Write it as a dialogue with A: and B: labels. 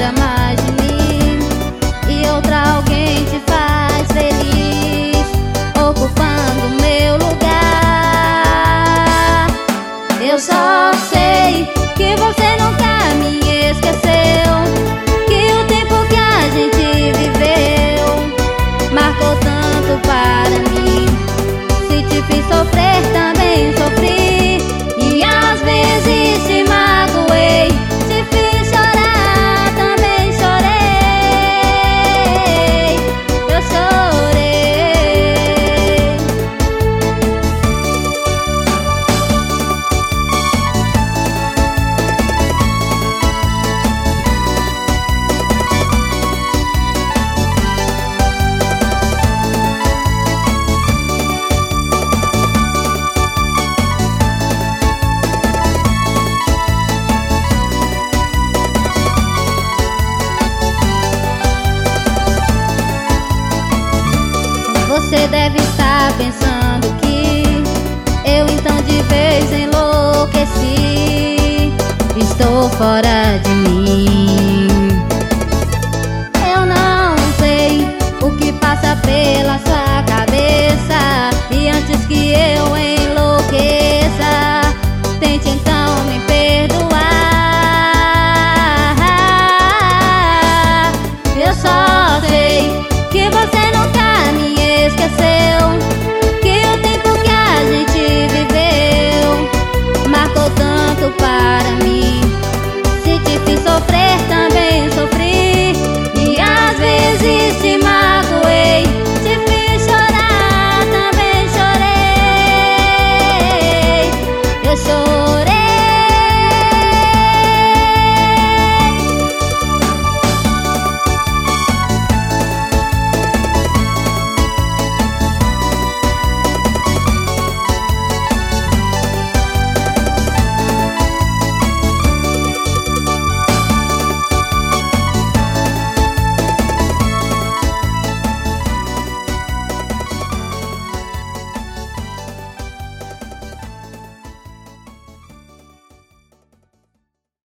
A: lembra mais de mim e outra alguém te faz feliz, ocupando meu lugar. Eu só sei que você nunca me esqueceu, que o tempo que a gente viveu marcou tanto para mim. Se te fiz sofrer, também sofri, e às vezes te magoei. Te fiz chorar, também chorei. Eu chorei. Você deve estar pensando que eu então de vez enlouqueci. Estou fora de mim.